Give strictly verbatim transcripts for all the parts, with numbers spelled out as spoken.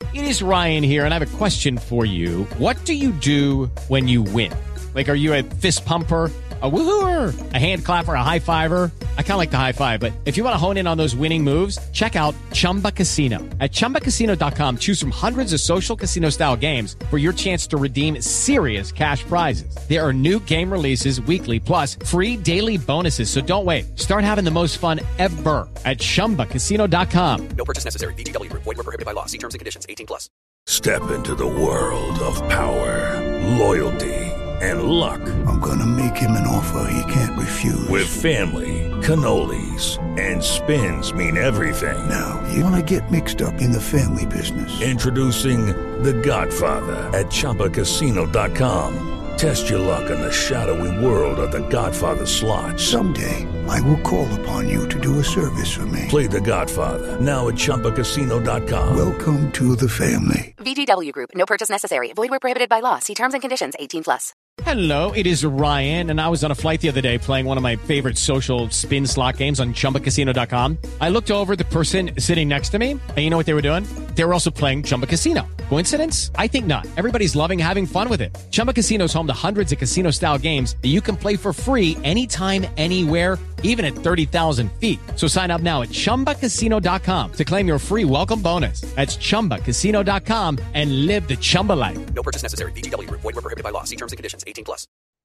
It is Ryan here, and I have a question for you. What do you do when you win? Like, are you a fist pumper, a woohooer, a hand clapper, a high fiver? I kind of like the high five, but if you want to hone in on those winning moves, check out Chumba Casino. At chumba casino dot com, choose from hundreds of social casino-style games for your chance to redeem serious cash prizes. There are new game releases weekly, plus free daily bonuses. So don't wait. Start having the most fun ever at chumba casino dot com. No purchase necessary. V G W Group. Void where prohibited by law. See terms and conditions. eighteen plus. Step into the world of power, loyalty, and luck. I'm gonna make him an offer he can't refuse. With family, cannolis, and spins mean everything. Now, you wanna get mixed up in the family business. Introducing The Godfather at chumba casino dot com. Test your luck in the shadowy world of The Godfather slot. Someday, I will call upon you to do a service for me. Play The Godfather, now at chumba casino dot com. Welcome to the family. V G W Group. No purchase necessary. Void where prohibited by law. See terms and conditions. eighteen plus. Hello, it is Ryan, and I was on a flight the other day playing one of my favorite social spin slot games on chumba casino dot com. I looked over at the person sitting next to me, and you know what they were doing? They were also playing Chumba Casino. Coincidence? I think not. Everybody's loving having fun with it. Chumba Casino is home to hundreds of casino-style games that you can play for free anytime, anywhere, even at thirty thousand feet. So sign up now at chumba casino dot com to claim your free welcome bonus. That's chumba casino dot com and live the Chumba life. No purchase necessary. V G W Group. Void where prohibited by law. See terms and conditions. eighteen plus.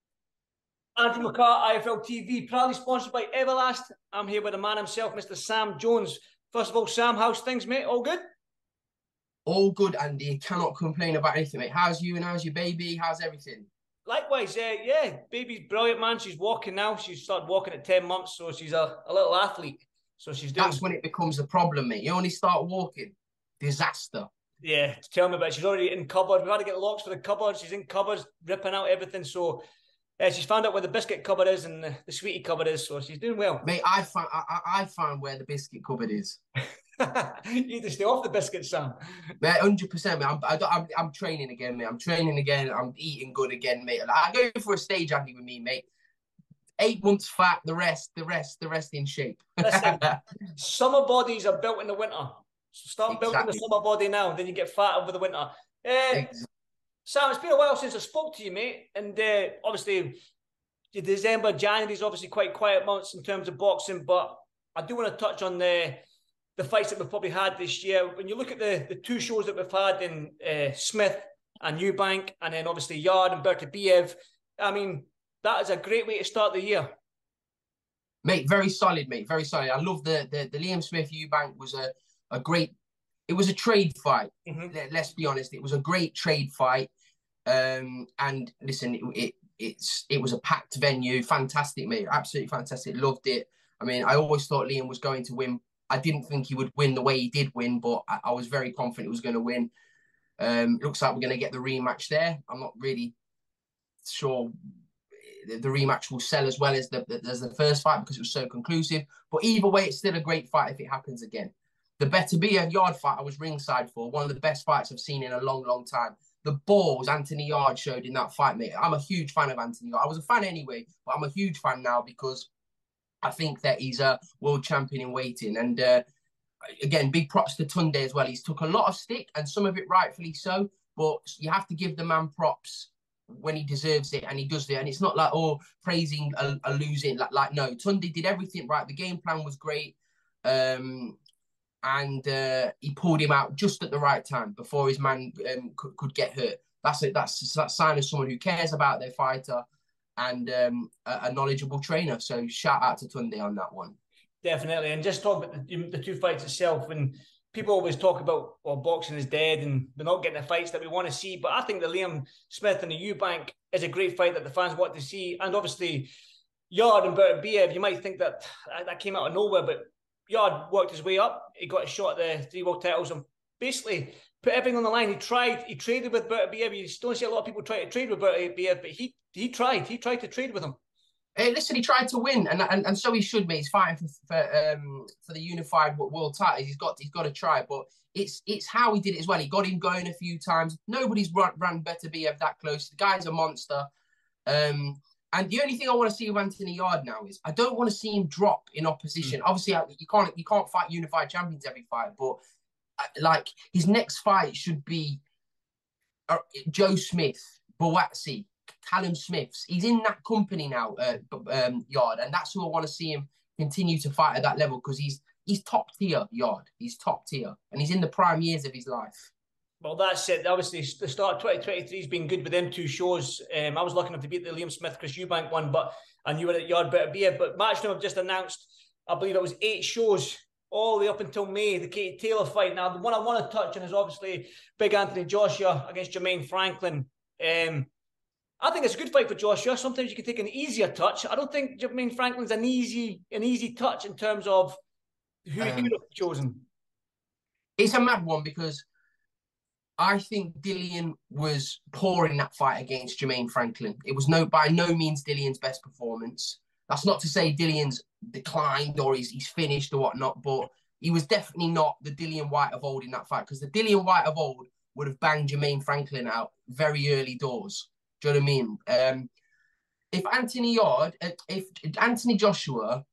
Andrew McCart, I F L T V, proudly sponsored by Everlast. I'm here with the man himself, Mister Sam Jones. First of all, Sam, how's things, mate? All good? All good, Andy. Cannot complain about anything, mate. How's you and how's your baby? How's everything? Likewise, uh, yeah. Baby's brilliant, man. She's walking now. She's started walking at ten months, so she's a, a little athlete. So she's doing... That's when it becomes a problem, mate. You only start walking. Disaster. Yeah, tell me about it. She's already in cupboard. We've had to get locks for the cupboard. She's in cupboards, ripping out everything. So uh, she's found out where the biscuit cupboard is and the, the sweetie cupboard is. So she's doing well. Mate, I found I, I found where the biscuit cupboard is. You need to stay off the biscuits, Sam. Mate, one hundred percent, mate. I'm, I, I'm, I'm training again, mate. I'm training again. I'm eating good again, mate. I go for a stage, Andy, with me, mate. Eight months fat, the rest, the rest, the rest in shape. Listen, summer bodies are built in the winter. So start exactly. building the summer body now, then you get fat over the winter. Uh, exactly. Sam, it's been a while since I spoke to you, mate. And uh, obviously, December, January is obviously quite quiet months in terms of boxing. But I do want to touch on the the fights that we've probably had this year. When you look at the, the two shows that we've had in uh, Smith and Eubank, and then obviously Yard and Bertabiev, I mean, that is a great way to start the year. Mate, very solid, mate. Very solid. I love the the, the Liam Smith Eubank was a, a great, it was a trade fight. Mm-hmm. Let, let's be honest. It was a great trade fight. Um, and listen, it, it it's it was a packed venue. Fantastic, mate. Absolutely fantastic. Loved it. I mean, I always thought Liam was going to win. I didn't think he would win the way he did win, but I, I was very confident he was going to win. Um, looks like we're going to get the rematch there. I'm not really sure the, the rematch will sell as well as the, the, as the first fight because it was so conclusive. But either way, it's still a great fight if it happens again. The Beterbiev Yard fight I was ringside for, one of the best fights I've seen in a long, long time. The balls Anthony Yard showed in that fight, mate. I'm a huge fan of Anthony Yard. I was a fan anyway, but I'm a huge fan now because I think that he's a world champion in waiting. And uh, again, big props to Tunde as well. He's took a lot of stick and some of it rightfully so, but you have to give the man props when he deserves it, and he does it. And it's not like, oh, praising a, a losing. Like, like, no, Tunde did everything right. The game plan was great. Um, and uh, he pulled him out just at the right time before his man um, could, could get hurt. That's it. That's that sign of someone who cares about their fighter and um, a, a knowledgeable trainer. So shout out to Tunde on that one. Definitely. And just talk about the, the two fights itself. And people always talk about, well, boxing is dead and we're not getting the fights that we want to see. But I think the Liam Smith and the Eubank is a great fight that the fans want to see. And obviously, Yard and Bertabiev, you might think that that came out of nowhere, but Yard worked his way up. He got a shot at the three world titles and basically put everything on the line. He tried. He traded with Bertabiev. You don't see a lot of people try to trade with Bertabiev, but he he tried. He tried to trade with him. Hey, listen, he tried to win, and and, and so he should, mate. He's fighting for for, um, for the unified world title. He's got he's got to try, but it's it's how he did it as well. He got him going a few times. Nobody's run, run Bertabiev that close. The guy's a monster. Um, and the only thing I want to see with Anthony Yard now is I don't want to see him drop in opposition. Mm. Obviously, you can't you can't fight unified champions every fight, but like his next fight should be uh, Joe Smith, Boatsi, Callum Smiths. He's in that company now, uh, um, Yard, and that's who I want to see him continue to fight at that level because he's he's top tier, Yard. He's top tier, and he's in the prime years of his life. Well, that's it. Obviously, the start of twenty twenty-three has been good with them two shows. Um, I was lucky enough to beat the Liam Smith, Chris Eubank one, but and you were at Yard Better Beer. But Matchroom have just announced, I believe it was eight shows all the way up until May, the Katie Taylor fight. Now, the one I want to touch on is obviously Big Anthony Joshua against Jermaine Franklin. Um, I think it's a good fight for Joshua. Sometimes you can take an easier touch. I don't think Jermaine Franklin's an easy an easy touch in terms of who um, he could have chosen. It's a mad one because I think Dillian was poor in that fight against Jermaine Franklin. It was no by no means Dillian's best performance. That's not to say Dillian's declined or he's, he's finished or whatnot, but he was definitely not the Dillian Whyte of old in that fight because the Dillian Whyte of old would have banged Jermaine Franklin out very early doors. Do you know what I mean? Um, if Anthony Yard, if Anthony Joshua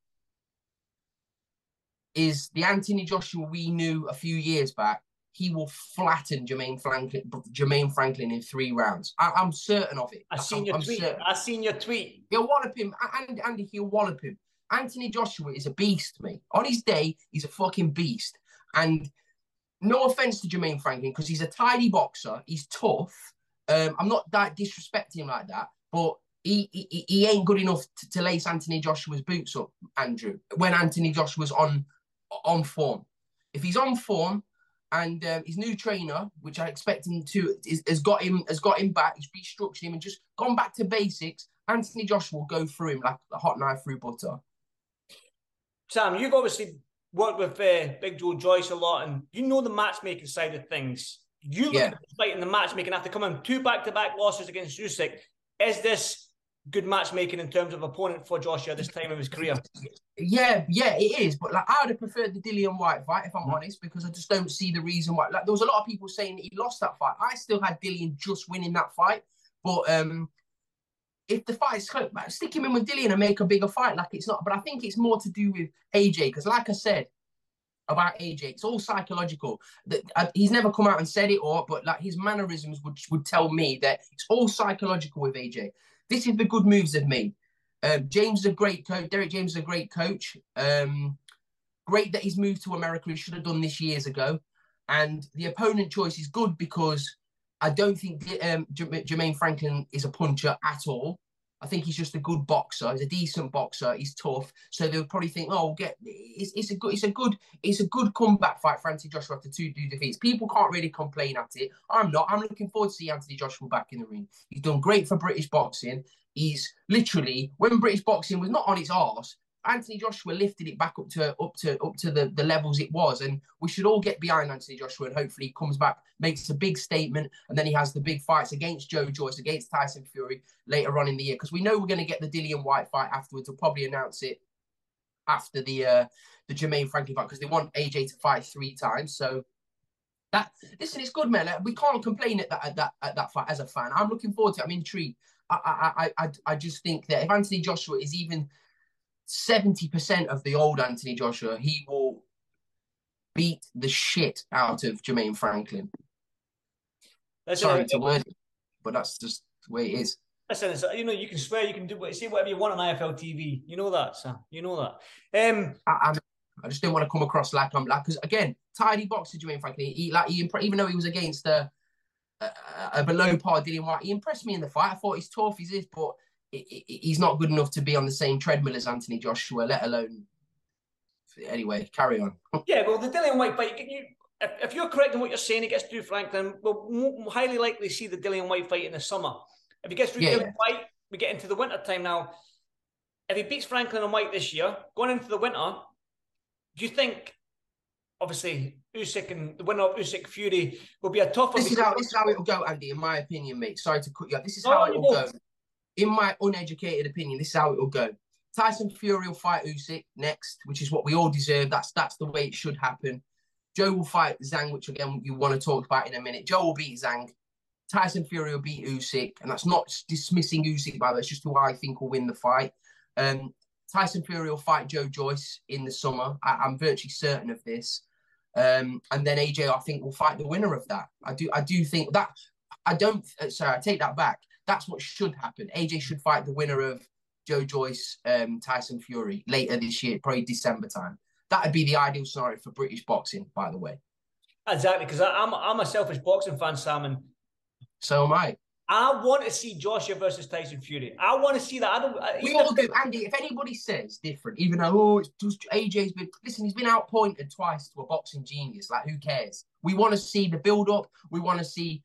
is the Anthony Joshua we knew a few years back, he will flatten Jermaine Franklin, Jermaine Franklin in three rounds. I, I'm certain of it. I seen your I'm tweet. Certain. I seen your tweet. He'll wallop him, and Andy. He'll wallop him. Anthony Joshua is a beast, mate. On his day, he's a fucking beast. And no offense to Jermaine Franklin, because he's a tidy boxer. He's tough. Um, I'm not that disrespecting him like that, but he he, he ain't good enough to, to lace Anthony Joshua's boots up, Andrew. When Anthony Joshua's on on form, if he's on form. And um, his new trainer, which I expect him to, is, has got him has got him back. He's restructured him and just gone back to basics. Anthony Joshua will go through him like a hot knife through butter. Sam, you've obviously worked with uh, Big Joe Joyce a lot, and you know the matchmaking side of things. You look yeah. at the fight in the matchmaking after coming two back-to-back losses against Usyk. Is this good matchmaking in terms of opponent for Joshua this time of his career? Yeah, yeah, it is. But like, I would have preferred the Dillian Whyte fight, if I'm mm. honest, because I just don't see the reason why. Like, there was a lot of people saying that he lost that fight. I still had Dillian just winning that fight. But um, if the fight is close, like, stick him in with Dillian and make a bigger fight. Like, it's not. But I think it's more to do with A J, because like I said about A J, it's all psychological. That uh, he's never come out and said it, or but like his mannerisms would would tell me that it's all psychological with A J. This is the good moves they've made. Um, James is a great coach. Derek James is a great coach. Um, great that he's moved to America. He should have done this years ago. And the opponent choice is good because I don't think um, Jermaine Franklin is a puncher at all. I think he's just a good boxer. He's a decent boxer. He's tough. So they'll probably think, oh, we'll get it's, it's a good, it's a good, it's a good comeback fight for Anthony Joshua after two two defeats. People can't really complain at it. I'm not. I'm looking forward to see Anthony Joshua back in the ring. He's done great for British boxing. He's literally, when British boxing was not on its arse, Anthony Joshua lifted it back up to up to up to the, the levels it was, and we should all get behind Anthony Joshua. And hopefully, he comes back, makes a big statement, and then he has the big fights against Joe Joyce, against Tyson Fury later on in the year. Because we know we're going to get the Dillian Whyte fight afterwards. We'll probably announce it after the uh, the Jermaine Franklin fight because they want A J to fight three times. So that listen, it's good, man. We can't complain at that at that at that fight as a fan. I'm looking forward to it. I'm intrigued. I I I I just think that if Anthony Joshua is even seventy percent of the old Anthony Joshua, he will beat the shit out of Jermaine Franklin. That's Sorry to word it, but that's just the way it is. Listen, you know, you can swear, you can do say whatever you want on I F L T V. You know that, Sam. You know that. Um, I, I, I just don't want to come across like I'm like, because again, tidy boxer Jermaine Franklin. He like he even though he was against a, a, a below par Dillian Whyte, he impressed me in the fight. I thought he's tough, he's this, but he's not good enough to be on the same treadmill as Anthony Joshua, let alone. Anyway, carry on. Yeah, well, the Dillian Whyte fight, can you, if, if you're correct in what you're saying, he gets through Franklin, we'll, we'll highly likely see the Dillian Whyte fight in the summer. If he gets through yeah, Dillian yeah. Whyte, we get into the winter time now. If he beats Franklin and Whyte this year, going into the winter, do you think, obviously, Usyk and the winner of Usyk Fury will be a tough one? This is how this is how it will go, Andy. In my opinion, mate. Sorry to cut you off. This is how oh, it will go. In my uneducated opinion, this is how it will go. Tyson Fury will fight Usyk next, which is what we all deserve. That's that's the way it should happen. Joe will fight Zhang, which again you want to talk about in a minute. Joe will beat Zhang. Tyson Fury will beat Usyk, and that's not dismissing Usyk, by the way. It's just who I think will win the fight. Um, Tyson Fury will fight Joe Joyce in the summer. I, I'm virtually certain of this. Um, and then A J, I think, will fight the winner of that. I do, I do think that. I don't. Sorry, I take that back. That's what should happen. A J should fight the winner of Joe Joyce, um, Tyson Fury later this year, probably December time. That would be the ideal scenario for British boxing, by the way. Exactly, because I'm I'm a selfish boxing fan, Sam, and so am I. I want to see Joshua versus Tyson Fury. I want to see that. I don't. I, we all do, Andy. If anybody says different, even though oh, it's just A J's been listen, he's been outpointed twice to a boxing genius. Like, who cares? We want to see the build up. We want to see.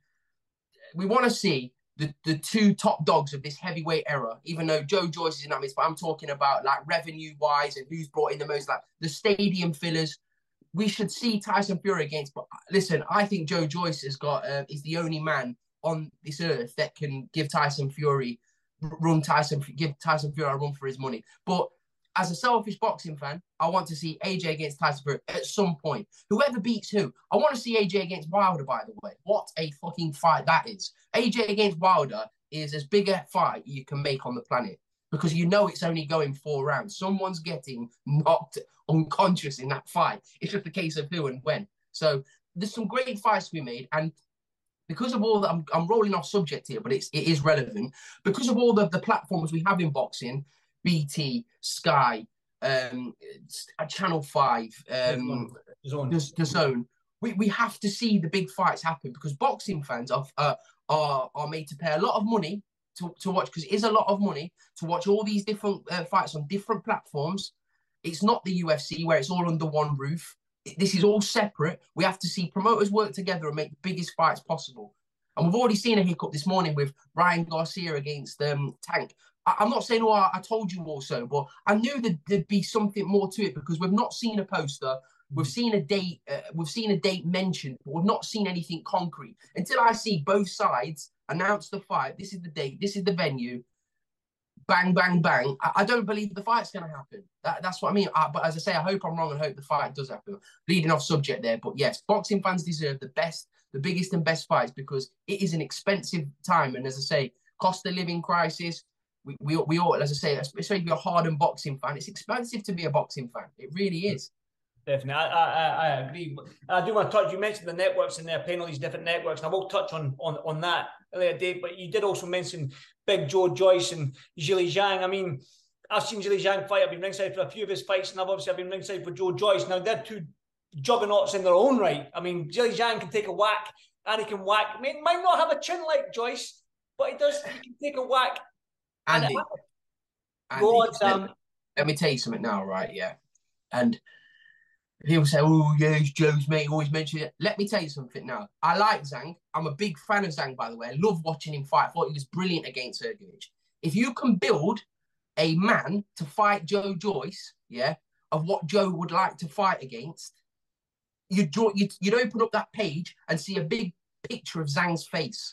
We want to see the, the two top dogs of this heavyweight era, even though Joe Joyce is in that midst, but I'm talking about like revenue wise and who's brought in the most, like the stadium fillers. We should see Tyson Fury against, but listen, I think Joe Joyce has got, uh, is the only man on this earth that can give Tyson Fury, run Tyson, give Tyson Fury a run for his money. But as a selfish boxing fan, I want to see A J against Tyson Fury at some point. Whoever beats who. I want to see A J against Wilder, by the way. What a fucking fight that is. A J against Wilder is as big a fight you can make on the planet because you know it's only going four rounds. Someone's getting knocked unconscious in that fight. It's just a case of who and when. So there's some great fights to be made. And because of all that, I'm, I'm rolling off subject here, but it's, it is relevant. Because of all the, the platforms we have in boxing, B T, Sky, um, Channel five, um, the Zone. The, the Zone. We, we have to see the big fights happen because boxing fans are uh, are are made to pay a lot of money to, to watch, because it is a lot of money to watch all these different uh, fights on different platforms. It's not the U F C where it's all under one roof. This is all separate. We have to see promoters work together and make the biggest fights possible. And we've already seen a hiccup this morning with Ryan Garcia against um, Tank. I'm not saying, oh, I told you also, but I knew that there'd be something more to it because we've not seen a poster. We've seen a date. Uh, we've seen a date mentioned, but we've not seen anything concrete. Until I see both sides announce the fight, this is the date, this is the venue, bang, bang, bang, I, I don't believe the fight's going to happen. That, that's what I mean. I, but as I say, I hope I'm wrong and hope the fight does happen. Leading off subject there, but yes, boxing fans deserve the best, the biggest and best fights because it is an expensive time. And as I say, cost of living crisis, We, we, we all, as I say, especially if you're a hardened boxing fan, it's expensive to be a boxing fan. It really is. Definitely. I, I, I agree. I do want to touch, you mentioned the networks and they're paying all these different networks, and I will touch on, on, on that later date, but you did also mention Big Joe Joyce and Zhilei Zhang. I mean, I've seen Zhilei Zhang fight. I've been ringside for a few of his fights, and I've obviously I've been ringside for Joe Joyce. Now, they're two juggernauts in their own right. I mean, Zhilei Zhang can take a whack, and he can whack. I mean, he might not have a chin like Joyce, but he does, he can take a whack. Andy, Andy on, Sam. Let, let me tell you something now, right? Yeah. And people say, oh, yeah, it's Joe's mate, always mention it. Let me tell you something now. I like Zhang. I'm a big fan of Zhang, by the way. I love watching him fight. I thought he was brilliant against Sergeyevich. If you can build a man to fight Joe Joyce, yeah, of what Joe would like to fight against, you'd, draw, you'd, you'd open up that page and see a big picture of Zhang's face.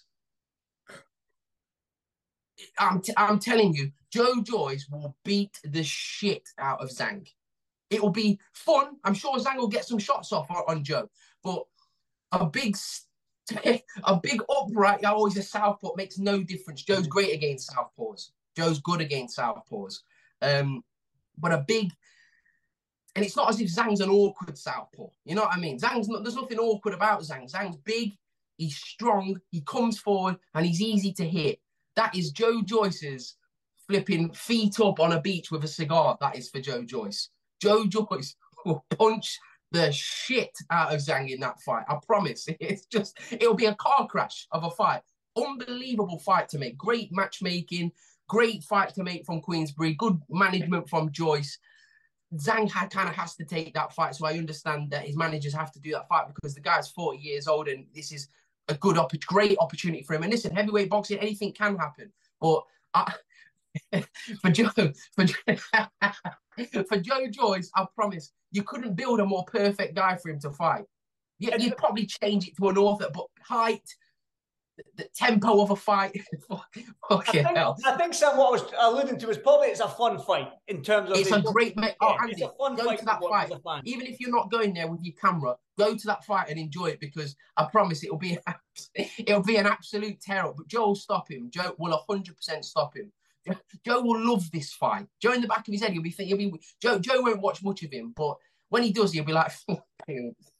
I'm, t- I'm telling you, Joe Joyce will beat the shit out of Zhang. It will be fun. I'm sure Zhang will get some shots off on, on Joe, but a big, a big upright, always a southpaw makes no difference. Joe's great against southpaws. Joe's good against southpaws. Um, but a big, and it's not as if Zhang's an awkward southpaw. You know what I mean? Zhang's not, there's nothing awkward about Zhang. Zhang's big, he's strong, he comes forward, and he's easy to hit. That is Joe Joyce's flipping feet up on a beach with a cigar. That is for Joe Joyce. Joe Joyce will punch the shit out of Zhang in that fight. I promise. It's just, it'll be a car crash of a fight. Unbelievable fight to make. Great matchmaking. Great fight to make from Queensbury. Good management from Joyce. Zhang had, kind of has to take that fight, so I understand that his managers have to do that fight because the guy's forty years old and this is a good, great opportunity for him. And listen, heavyweight boxing, anything can happen. But I, for Joe, for, for Joe Joyce, I promise, you couldn't build a more perfect guy for him to fight. You, you'd probably change it to an author, but height, the, the tempo of a fight, fucking I think, hell. I think Sam, what I was alluding to is probably it's a fun fight in terms of... It's a great... Ma- oh, Andy, it's a fun go fight to that to fight. Even if you're not going there with your camera, go to that fight and enjoy it because I promise it'll be it'll be an absolute terror. But Joe will stop him. Joe will one hundred percent stop him. Joe will love this fight. Joe in the back of his head, he'll be thinking, he'll be, Joe, Joe won't watch much of him, but when he does, he'll be like,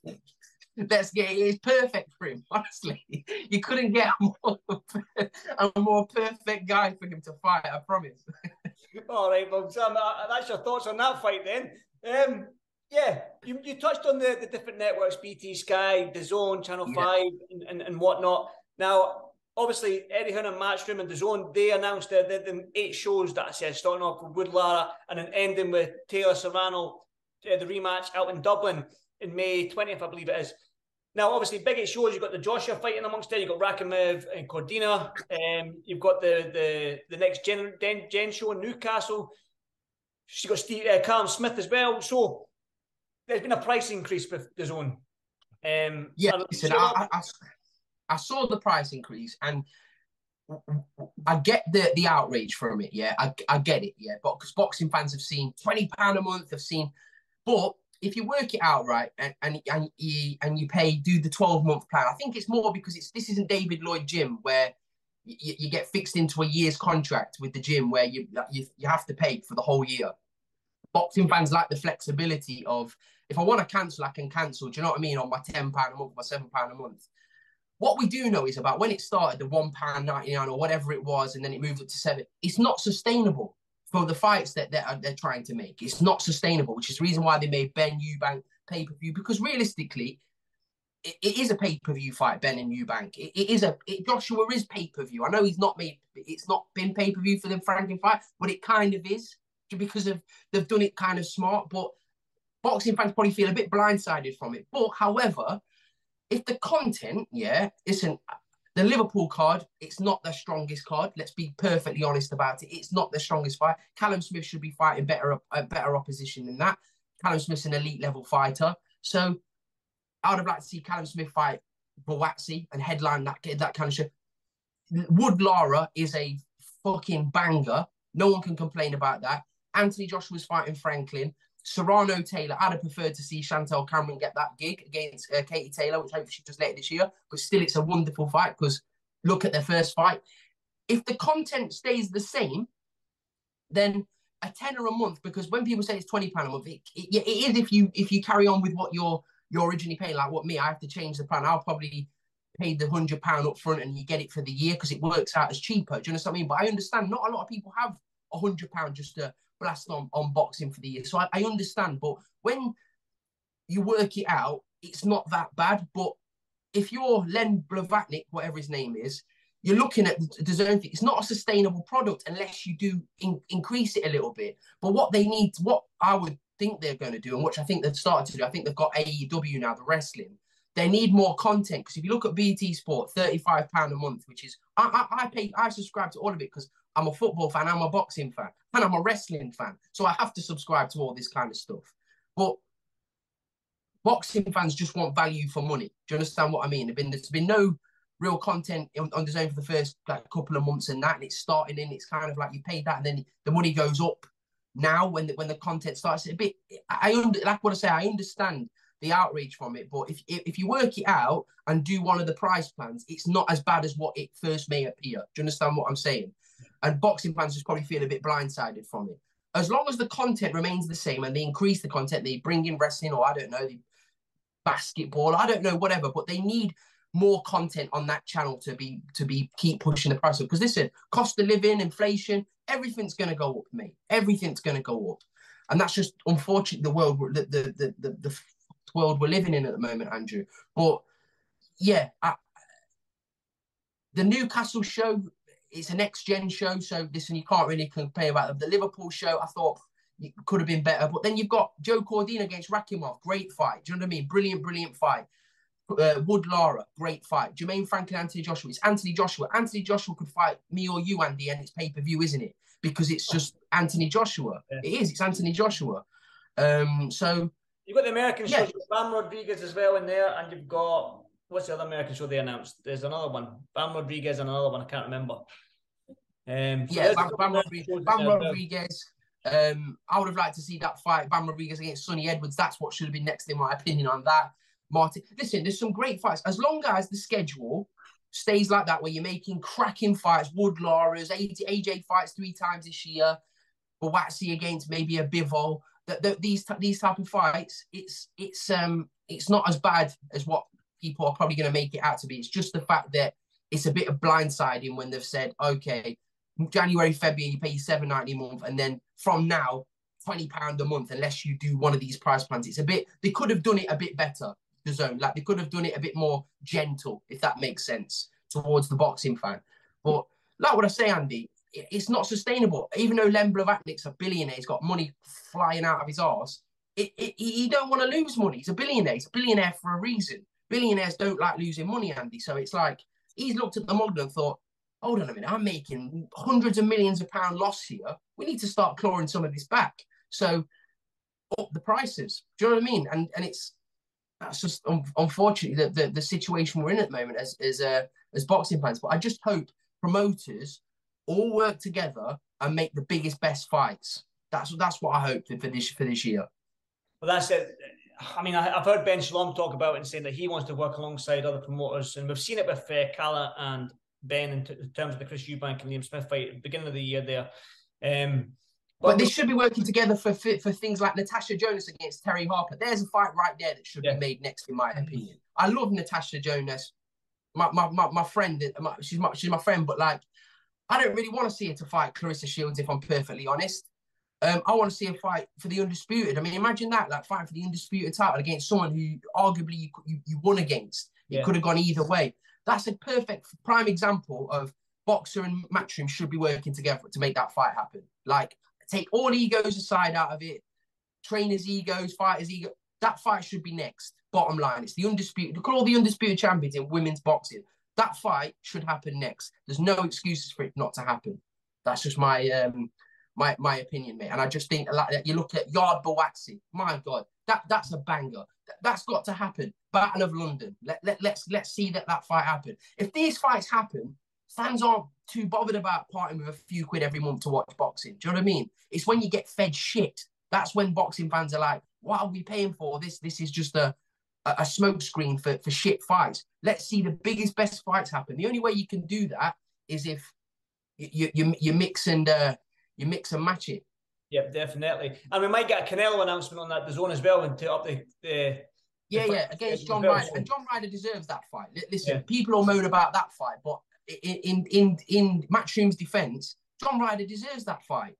Let's get it. It's perfect for him, honestly. You couldn't get a more, a more perfect guy for him to fight, I promise. All right, well, Sam, uh, that's your thoughts on that fight then. Um, yeah, you, you touched on the, the different networks, B T, Sky, DAZN, Channel yeah. five, and, and, and whatnot. Now, obviously, Eddie Hearn and Matchroom and DAZN, they announced the, the, the eight shows that I said, starting off with Wood Lara and then ending with Taylor Serrano, uh, the rematch out in Dublin in May twentieth, I believe it is. Now, obviously, big eight shows, you've got the Joshua fighting amongst there, you've got Rakhimov and Cordina, um, you've got the the the next gen, gen, gen show in Newcastle, you've got Steve, uh, Callum Smith as well. So, there's been a price increase with DAZN. Um, yeah, listen, I, I, I saw the price increase and I get the, the outrage from it, yeah, I, I get it, yeah, but because boxing fans have seen twenty pounds a month, have seen, but if you work it out right and and and you and you pay do the twelve month plan, I think it's more because it's this isn't David Lloyd Gym where you, you get fixed into a year's contract with the gym where you, you you have to pay for the whole year. Boxing fans like the flexibility of if I want to cancel, I can cancel. Do you know what I mean? On my ten pound a month, my seven pound a month. What we do know is about when it started, the one pound ninety-nine or whatever it was, and then it moved up to seven. It's not sustainable. For the fights that they're, they're trying to make. It's not sustainable, which is the reason why they made Ben Eubank pay-per-view, because realistically, it, it is a pay-per-view fight, Ben and Eubank. It, it is a, it, Joshua is pay-per-view. I know he's not made, it's not been pay-per-view for the Franklin fight, but it kind of is, because of they've done it kind of smart, but boxing fans probably feel a bit blindsided from it. But however, if the content, yeah, listen, the Liverpool card, it's not their strongest card. Let's be perfectly honest about it. It's not their strongest fight. Callum Smith should be fighting better, uh, better opposition than that. Callum Smith's an elite level fighter. So I would have liked to see Callum Smith fight Buatsi and headline that, that kind of shit. Wood Lara is a fucking banger. No one can complain about that. Anthony Joshua's fighting Franklin. Serrano Taylor, I'd have preferred to see Chantel Cameron get that gig against uh, Katie Taylor, which hopefully she does later this year. But still, it's a wonderful fight because look at their first fight. If the content stays the same, then a tenner a month, because when people say it's twenty pounds a month, it, it, it is if you if you carry on with what you're you're originally paying. Like what me, I have to change the plan. I'll probably pay the one hundred pounds up front and you get it for the year because it works out as cheaper. Do you understand what I mean? But I understand not a lot of people have one hundred pounds just to blast on, on boxing for the year. So I, I understand. But when you work it out, it's not that bad. But if you're Len Blavatnik, whatever his name is, you're looking at the DAZN thing. It's not a sustainable product unless you do in, increase it a little bit. But what they need, what I would think they're going to do, and which I think they've started to do, I think they've got A E W now, the wrestling. They need more content, because if you look at B T Sport, thirty-five pounds a month, which is, I, I, I pay, I subscribe to all of it because I'm a football fan, I'm a boxing fan, and I'm a wrestling fan. So I have to subscribe to all this kind of stuff. But boxing fans just want value for money. Do you understand what I mean? There's been, there's been no real content on, on DAZN for the first like couple of months and that, and it's starting in, it's kind of like you pay that and then the money goes up now when the, when the content starts. A bit, I, I under, like what I say, I understand the outrage from it, but if, if if you work it out and do one of the price plans, it's not as bad as what it first may appear. Do you understand what I'm saying? And boxing fans just probably feel a bit blindsided from it. As long as the content remains the same and they increase the content, they bring in wrestling or I don't know, the basketball, I don't know, whatever, but they need more content on that channel to be to be keep pushing the price up. Because listen, cost of living, inflation, everything's going to go up, mate. Everything's going to go up, and that's just unfortunately the world the the the the, the world we're living in at the moment, Andrew. But yeah, I, the Newcastle show, it's a next gen show, so listen, you can't really complain about them. The Liverpool show, I thought it could have been better, but then you've got Joe Cordina against Rakhimov, great fight. Do you know what I mean? Brilliant, brilliant fight. Uh, Wood Lara, great fight. Jermaine Franklin, Anthony Joshua. It's Anthony Joshua. Anthony Joshua could fight me or you, Andy, and it's pay-per-view, isn't it? Because it's just Anthony Joshua. Yeah. It is. It's Anthony Joshua. Um, so you've got the American yeah. show, Bam Rodriguez as well in there, and you've got what's the other American show they announced? There's another one, Bam Rodriguez, and another one I can't remember. Um, so yeah, Bam, Bam, Rodriguez. Bam Rodriguez. Um, I would have liked to see that fight, Bam Rodriguez against Sonny Edwards. That's what should have been next, in my opinion, on that. Martin, listen, there's some great fights. As long as the schedule stays like that, where you're making cracking fights, Wood Lara's, A J fights three times this year, Buatsi against maybe a Bivol. That these these type of fights, it's it's um it's not as bad as what people are probably going to make it out to be. It's just the fact that it's a bit of blindsiding when they've said, okay, January, February, you pay seven ninety a month, and then from now, twenty pounds a month, unless you do one of these price plans. It's a bit, they could have done it a bit better, the zone. Like, they could have done it a bit more gentle, if that makes sense, towards the boxing fan. But like what I say, Andy, it's not sustainable. Even though Len Blavatnik's a billionaire, he's got money flying out of his arse, it, it, he don't want to lose money. He's a billionaire. He's a billionaire for a reason. Billionaires don't like losing money, Andy. So it's like, he's looked at the model and thought, hold on a minute, I'm making hundreds of millions of pound loss here. We need to start clawing some of this back. So up the prices. Do you know what I mean? And and it's that's just un unfortunately the, the the situation we're in at the moment as as uh, as boxing fans. But I just hope promoters all work together and make the biggest, best fights. That's that's what I hope for this for this year. Well, that's it. I mean, I, I've heard Ben Shalom talk about it and saying that he wants to work alongside other promoters, and we've seen it with uh, Calla and Ben in, in terms of the Chris Eubank and Liam Smith fight at the beginning of the year there. Um, but, but they should be working together for, for for things like Natasha Jonas against Terry Harper. There's a fight right there that should yeah. be made next, in my opinion. I love Natasha Jonas, my my my, my friend. My, she's my she's my friend, but like, I don't really want to see her to fight Clarissa Shields, if I'm perfectly honest. Um, I want to see a fight for the Undisputed. I mean, imagine that, like fighting for the Undisputed title against someone who arguably you, you, you won against. It yeah. could have gone either way. That's a perfect prime example of boxer and Matchroom should be working together to make that fight happen. Like, take all egos aside out of it, trainers' egos, fighters' ego. That fight should be next. Bottom line, it's the Undisputed. Look at all the Undisputed champions in women's boxing. That fight should happen next. There's no excuses for it not to happen. That's just my um, my my opinion, mate. And I just think, like, you look at Yard Bawatsi. My God, that that's a banger. That's got to happen. Battle of London. Let, let, let's let's see that, that fight happen. If these fights happen, fans aren't too bothered about parting with a few quid every month to watch boxing. Do you know what I mean? It's when you get fed shit. That's when boxing fans are like, what are we paying for? This this is just a, a, a smoke screen for, for shit fights. Let's see the biggest, best fights happen. The only way you can do that is if you, you, you mix and uh, you mix and match it. Yeah, definitely. And we might get a Canelo announcement on that DAZN as well, and to up the, the yeah, the yeah, against John Ryder. And John Ryder deserves that fight. Listen, yeah. people will moan about that fight, but in in in, in Matchroom's defense, John Ryder deserves that fight.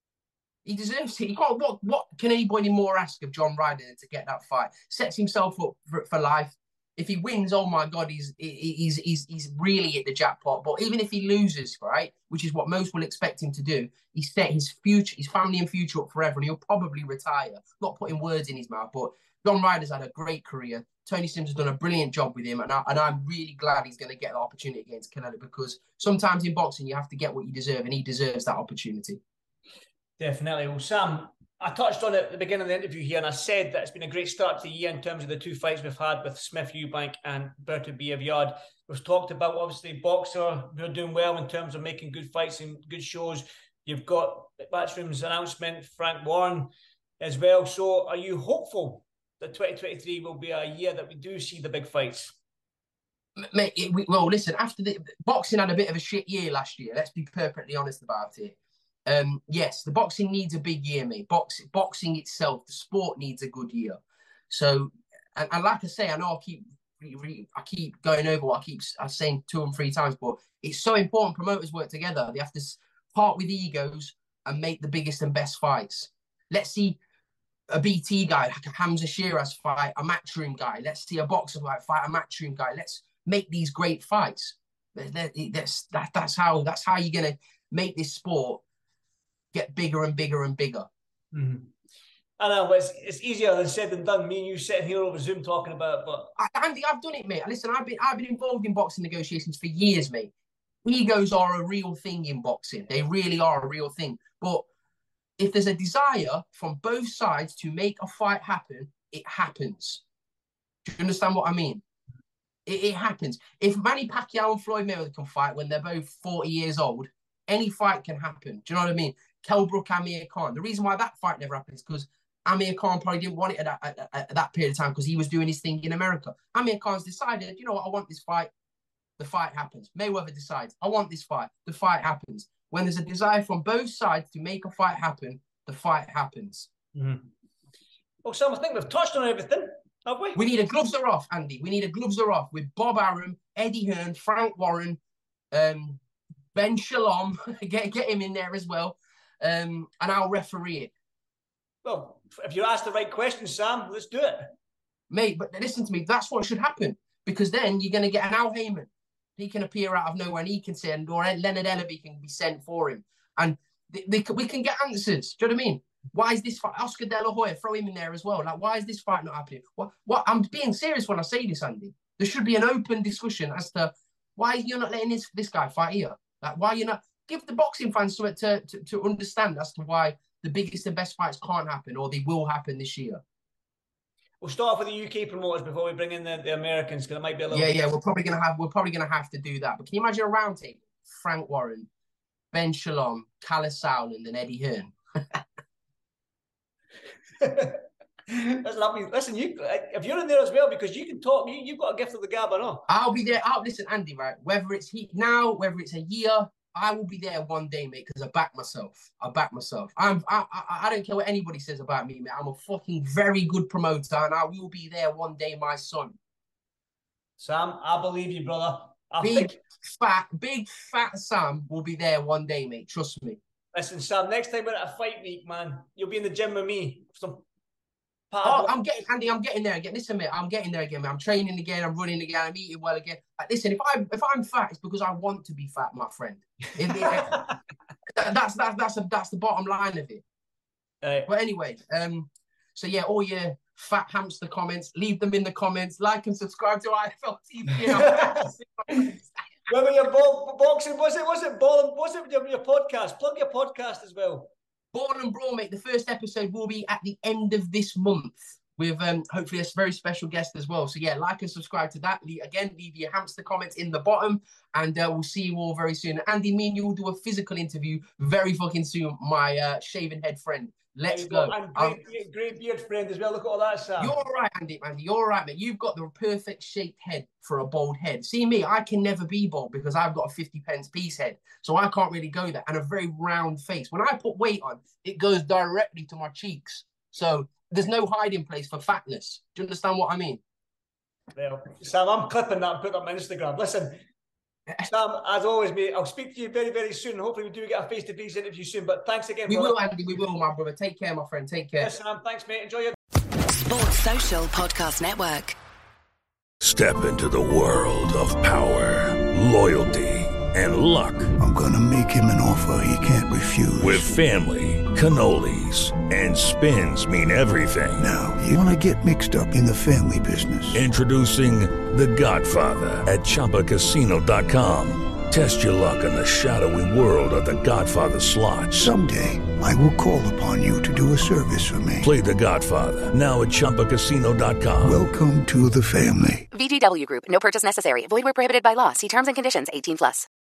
He deserves it. He can't, what what can anybody more ask of John Ryder than to get that fight? Sets himself up for, for life. If he wins, oh my God, he's he's he's he's really at the jackpot. But even if he loses, right, which is what most will expect him to do, he set his future, his family and future up forever, and he'll probably retire. Not putting words in his mouth, but John Ryder's had a great career. Tony Sims has done a brilliant job with him, and, I, and I'm really glad he's going to get the opportunity against Canelo, because sometimes in boxing you have to get what you deserve, and he deserves that opportunity. Definitely. Well, Sam, I touched on it at the beginning of the interview here, and I said that it's been a great start to the year in terms of the two fights we've had with Smith Eubank and Berto Biaviad. We've talked about, obviously, boxer who are doing well in terms of making good fights and good shows. You've got Matchroom's announcement, Frank Warren as well. So are you hopeful that twenty twenty-three will be a year that we do see the big fights? Mate, it, we, well, listen, after the boxing had a bit of a shit year last year, let's be perfectly honest about it. Um, yes, the boxing needs a big year, mate. Box, boxing itself, the sport needs a good year. So, and, and like I say, I know I keep re, re, I keep going over what I keep I saying two and three times, but it's so important promoters work together. They have to part with egos and make the biggest and best fights. Let's see a B T guy, like a Hamza Shiraz fight, a Matchroom guy. Let's see a boxer fight, fight a Matchroom guy. Let's make these great fights. That's, that, that's how that's how you're going to make this sport get bigger and bigger and bigger. Mm-hmm. I know, it's, it's easier than said than done. Me and you sitting here over Zoom talking about it, but I, Andy, I've done it, mate. Listen, I've been I've been involved in boxing negotiations for years, mate. Egos are a real thing in boxing. They really are a real thing. But if there's a desire from both sides to make a fight happen, it happens. Do you understand what I mean? It, it happens. If Manny Pacquiao and Floyd Mayweather can fight when they're both forty years old, any fight can happen. Do you know what I mean? Kell Brook, Amir Khan. The reason why that fight never happened is because Amir Khan probably didn't want it at that, at, at that period of time because he was doing his thing in America. Amir Khan's decided, you know what, I want this fight. The fight happens. Mayweather decides, I want this fight. The fight happens. When there's a desire from both sides to make a fight happen, the fight happens. Mm-hmm. Well, Sam, I think we've touched on everything. Have we? We need a gloves are off, Andy. We need a gloves are off with Bob Arum, Eddie Hearn, Frank Warren, um, Ben Shalom. get get him in there as well, um, and I'll referee it. Well, if you ask the right questions, Sam, let's do it, mate. But listen to me. That's what should happen, because then you're going to get an Al Heyman. He can appear out of nowhere and he can send, or Leonard Ellaby can be sent for him. And they, they, we can get answers. Do you know what I mean? Why is this fight? Oscar De La Hoya, throw him in there as well. Like, why is this fight not happening? What? What? I'm being serious when I say this, Andy. There should be an open discussion as to why you're not letting this, this guy fight here. Like, why you're not... Give the boxing fans something to, to, to understand as to why the biggest and best fights can't happen, or they will happen this year. We'll start off with the U K promoters before we bring in the, the Americans, because it might be a little. Yeah, yeah, we're probably gonna have we're probably gonna have to do that. But can you imagine a round table? Frank Warren, Ben Shalom, Kalle Sauerland, and Eddie Hearn. That's lovely. Listen, you if you're in there as well, because you can talk. You you've got a gift of the gab, I know. I'll be there. I'll listen, Andy. Right, whether it's he now, whether it's a year. I will be there one day, mate, because I back myself. I back myself. I'm. I, I. I don't care what anybody says about me, mate. I'm a fucking very good promoter, and I will be there one day, my son. Sam, I believe you, brother. I big think... fat, big fat Sam will be there one day, mate. Trust me. Listen, Sam. Next time we're at a fight week, man, you'll be in the gym with me. Some. Oh, I'm getting Andy. I'm getting there again. Listen, mate. I'm getting there again, mate. I'm training again. I'm running again. I'm eating well again. Like, listen, if I if I'm fat, it's because I want to be fat, my friend. If, if, that's that's that's a, that's the bottom line of it. Right. But anyway, um, so yeah, all your fat hamster comments, leave them in the comments. Like and subscribe to I F L T V. You know. Whether you're bo- boxing, was it was it ball? Was it your, your podcast? Plug your podcast as well. Ball and Brawl, mate. The first episode will be at the end of this month with um, hopefully a very special guest as well. So yeah, like and subscribe to that. Le- again, leave your hamster comments in the bottom, and uh, we'll see you all very soon. Andy, me and you will do a physical interview very fucking soon. My uh, shaven head friend. Let's go. go. And great, um, great, great beard friend as well. Look at all that, Sam. You're all right, Andy. Andy, you're all right, mate. You've got the perfect shaped head for a bald head. See me, I can never be bald because I've got a fifty pence piece head. So I can't really go there. And a very round face. When I put weight on, it goes directly to my cheeks. So there's no hiding place for fatness. Do you understand what I mean? Well, Sam, I'm clipping that and putting it on my Instagram. Listen, Sam, as always, mate, I'll speak to you very, very soon. Hopefully we do get a face-to-face interview soon. But thanks again, We brother. will, Andy. We will, my brother. Take care, my friend. Take care. Yes, Sam. Thanks, mate. Enjoy your... Sports Social Podcast Network. Step into the world of power, loyalty, and luck. I'm going to make him an offer he can't refuse. With family, cannolis, and spins mean everything. Now, you want to get mixed up in the family business. Introducing The Godfather at Chumba Casino dot com. Test your luck in the shadowy world of The Godfather slot. Someday, I will call upon you to do a service for me. Play The Godfather now at Chumba Casino dot com. Welcome to the family. V G W Group. No purchase necessary. Void where prohibited by law. See terms and conditions. eighteen plus.